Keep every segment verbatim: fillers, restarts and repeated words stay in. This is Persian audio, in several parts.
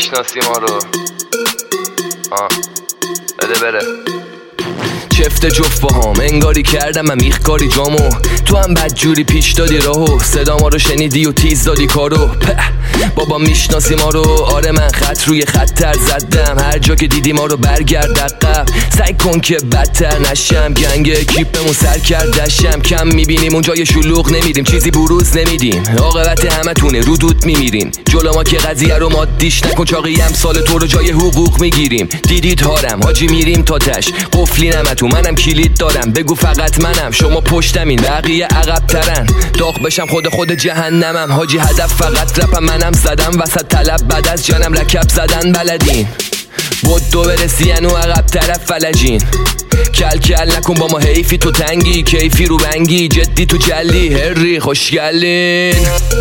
میشناسی ما رو. آه بده بره چفت جفت با هم انگاری کردم من میخ کاری جامو. تو هم بدجوری پیش دادی راهو، صدا ما رو شنیدی و تیز دادی کارو. بابا میشناسی ما رو. آره من خط روی خطر زدم، هر جا که دیدی ما رو برگرد عقب. سعی کن که بدتر نشم، گنگ اکیپمون سر کردشم. کم میبینیم اونجای شلوغ نمیدیم، چیزی بروز نمیدیم. عاقبت همه تونه رو دود میمیرین. جلو ما که قضیه رو مادیش نکن، چاقی هم سال تو رو جای حقوق میگیریم. دیدید هارم حاجی میریم تا تش، قفلی نمتون منم کلید دارم. بگو فقط منم، شما پشتمین بقیه عقب ترن. داغ بشم خود خود جهنمم حاجی، هدف فقط رپم منم زدم وسط طلب. بعد از جانم لکب زدن بلدین، بود دو برسی انو عقب طرف فلجین. کل کل نکن با ما حیفی تو تنگی، کیفی رو بنگی جدی تو جلی. هری خوشگلین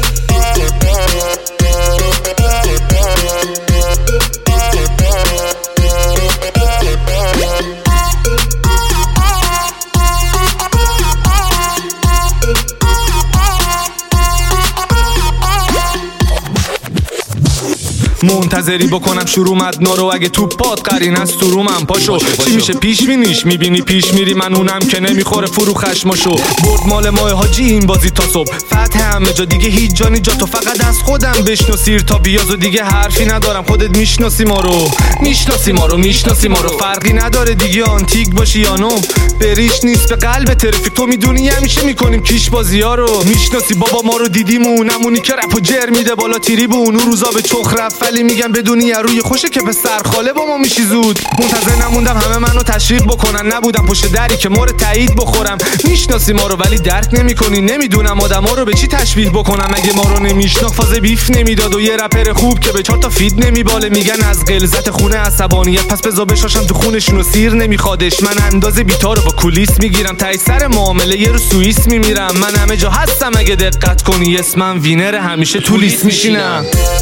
منتظری بکنم شروع مدنا رو، اگه تو پاد قرین از تو رومم پاشو. چی میشه پیش بینیش میبینی پیش میری، من اونم که نمیخوره فرو خشماشو. برد مال ماه حاجی این بازی تا صبح، فتح همه جا دیگه هیچ جانی جا تو. فقط از خودم بشنو سیر تا بیاز و دیگه حرفی ندارم. خودت میشناسی ما رو، میشناسی ما رو، میشناسی ما رو. فرقی نداره دیگه آنتیک باشی یا نو، بریش نیست به قلب ترافیک. تو میدونی همیشه میکنیم کیش بازی ها رو. میشناسی بابا ما رو دیدیمون، همونی که رپو جر میده بالا تریبون. اون روزا به چخ رفت ولی میگم بدونی روی خوشه که به سرخاله با ما میشی زود. منتظر نموندم همه منو تشویق بکنن، نبودم پشت دری که مورد تایید بخورم. میشناسی ما رو ولی درک نمیکنی، نمیدونم آدما رو به چی تشبیه بکنم. اگه ما رو نمیشناخت فاز بیف نمیداد و یه رپر خوب که به چهار تا فید نمیباله. میگن از غلظت خونه عصبانیت، پس بذار بشاشم تو خونشون و سیر نمیخوادش. من اندازه بیتا رو با کولیس میگیرم، تای سر معامله یه رو سوئیس میمیرم. من همه جا هستم اگه دقت کنی، اسمم وینر همیشه تو لیست میشینم.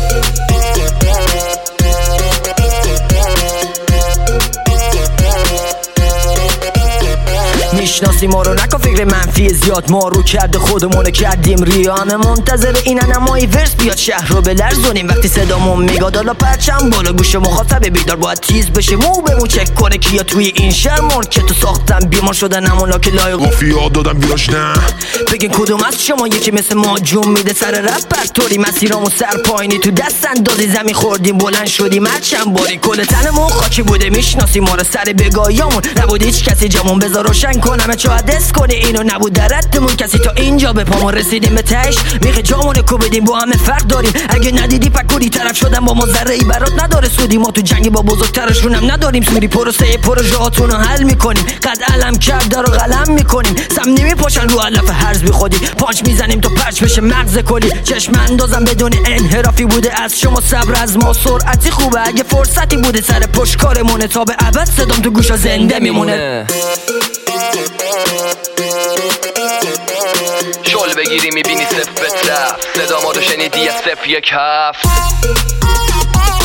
میشناسی ما رو نکن فکر منفی زیاد، ما رو کرده خودمونه کردیم ریانه. منتظر اینن امایی ورس بیاد شهر رو بلرزونیم وقتی صدامون میگاد. حالا پرچم بالا گوش مخاطب بیدار باید تیز بشه، مو به مو چک کنه کیا توی این شهر مارک که تو ساختن بیمار شدن همونا که لایق مافیا دادم بیراش نه. بگین کدوم از شما یکی مثل ما جون میده سر رپ برطوری مسیرامو سر پایینی تو دست اندازی زمین خوردیم بلند شدیم هر چند باری کل تنمون خاکی بوده. میشناسی ما رو سر بگاهیامون نبود هیچ کسی جامون بذار روشن کنم چه حدس کنی اینو نبود درتمون کسی تا اینجا به پامون رسیدیم به تهش. میخه جامون کوبیدیم با همه فرق داریم، اگه ندیدی پکوری طرف شدن با ما ذره ای برات نداره سودی. ما تو جنگی با بزرگترشون هم نداریم سودی، پروسه پروژه هاتون رو حل میکنیم قد علم کرده رو قلم میکنیم. سم نمیپاشن رو علف هرز بی خودی، پانچ میزنیم تو پرچ بشه مغز کلی. چشم اندازم بدون انحرافی بوده از شما، صبر از ما سرعتی خوبه. اگه فرصتی بوده سر پشت کارمونه تا به ابد صدام تو گوشا زنده میمونه. شل بگیری میبینی صف بطرف، صدا ما رو شنیدی از صف یک هفت.